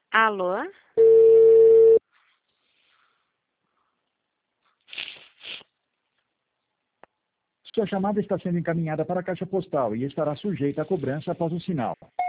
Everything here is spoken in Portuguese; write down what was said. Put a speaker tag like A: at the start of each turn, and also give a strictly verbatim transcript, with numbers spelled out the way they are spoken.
A: Alô?
B: Sua chamada está sendo encaminhada para a caixa postal e estará sujeita a cobrança após o sinal.